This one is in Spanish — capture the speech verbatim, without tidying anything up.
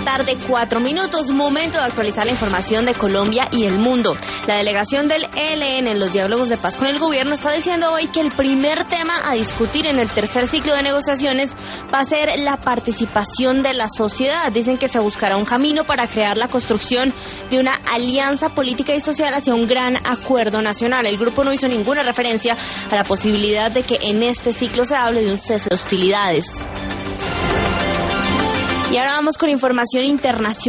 tarde, cuatro minutos, momento de actualizar la información de Colombia y el mundo. La delegación del E L N en los diálogos de paz con el gobierno está diciendo hoy que el primer tema a discutir en el tercer ciclo de negociaciones va a ser la participación de la sociedad. Dicen que se buscará un camino para crear la construcción de una alianza política y social hacia un gran acuerdo nacional. El grupo no hizo ninguna referencia a la posibilidad de que en este ciclo se hable de un cese de hostilidades. Y ahora vamos con información internacional.